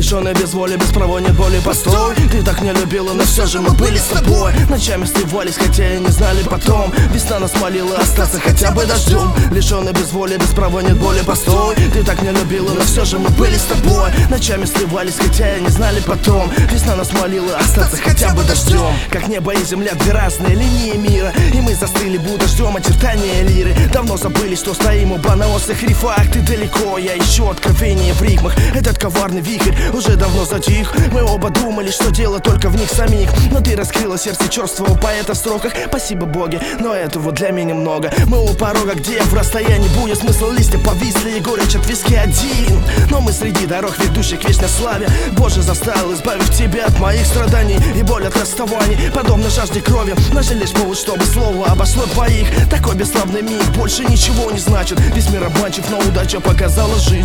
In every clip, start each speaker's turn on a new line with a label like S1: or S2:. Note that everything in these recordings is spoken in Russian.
S1: Лишённый без воли, без права, нет боли, постой. Ты так не любила, но все же мы были с тобой. Ночами сливались, хотя и не знали потом. Весна нас молила остаться хотя бы дождем. Лишённый без воли, без права, нет боли, постой. Ты так не любила, но все же мы были с тобой. Ночами сливались, хотя и не знали потом. Весна нас молила остаться хотя бы дождем. Как небо и земля, две разные линии мира, и мы застыли, будто ждем очертания лиры. Давно забыли, что стоим оба на острых рифах. Ты далеко, я ищу откровение в ритмах. Этот коварный вихрь уже давно затих. Мы оба думали, что дело только в них самих, но ты раскрыла сердце черствого поэта в строках. Спасибо, боги, но этого для меня много. Мы у порога, где я в расстоянии буя. Смысл листья повисли и горечь от виски один. Но мы среди дорог, ведущих к вечной славе. Боже, заставил, избавив тебя от моих страданий и боль от расставаний, подобно жажде крови. Нажили лишь повод, чтобы слово обошло двоих. Такой бесславный миг больше ничего не значит. Весь мир обманчив, но удача показала жизнь.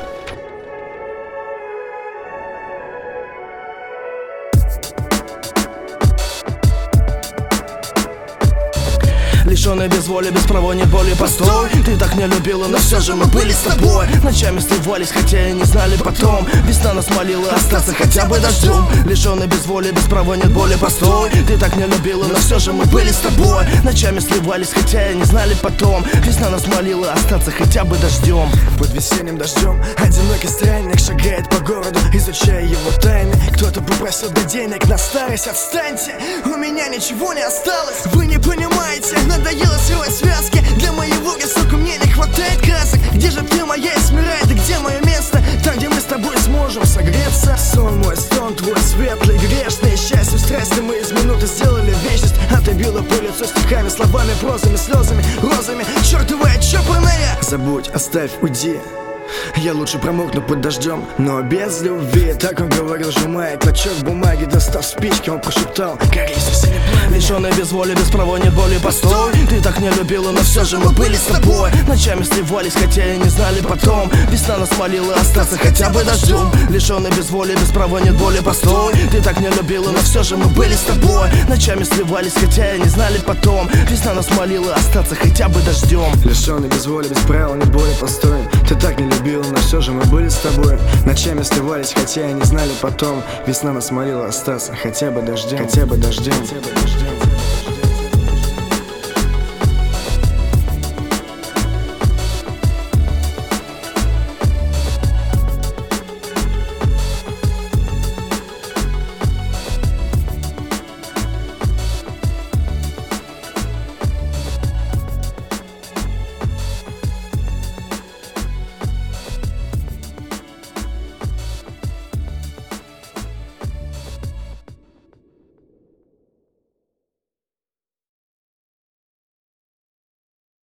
S1: Лишённый без воли, без права, нет боли, постой. Ты так не любила, но все же мы были с тобой. Ночами сливались, хотя и не знали потом. Весна нас молила остаться хотя бы дождем. Лишённый без воли, без права, нет боли, постой. Ты так не любила, но все же мы были с тобой. Ночами сливались, хотя и не знали потом. Весна нас молила остаться хотя бы дождем.
S2: Под весенним дождем одинокий странник шагает по городу, изучая его тайны. Кто-то попросил до денег на старость, отстаньте, у меня ничего не осталось. Вы не понимаете, надоело срывать связки. Для моего сука, мне не хватает красок. Где же ты, моя Эсмеральда, где мое место? Там, где мы с тобой сможем согреться. Сон мой, стон твой, светлый, грешный. Счастье, страсти мы из минуты сделали вечность. А ты била по лицу стихами, словами, прозами, слезами, розами. Чёртовая чопорная. Забудь, оставь, уйди. Я лучше промокну под дождем, но без любви. Так он говорил, сжимая клочок бумаги. Достав спички, он прошептал: гори синий пламя.
S1: Лишённый без воли, без права, нет боли, постой. Ты так не любила, но все же мы были с тобой. Ночами сливались, хотя и не знали потом. Весна нас молила остаться хотя бы дождем. Лишённый без воли, без права, нет боли, постой. Ты так не любила, но все же мы были с тобой. Ночами сливались, хотя и не знали потом. Весна нас молила остаться хотя бы дождем.
S2: Лишённый без воли, без правил, нет боли, постой. Ты так не любила, но все же мы были с тобой. Ночами сливались, хотя и не знали потом. Весна нас молила остаться хотя бы дождем. Хотя бы дождем.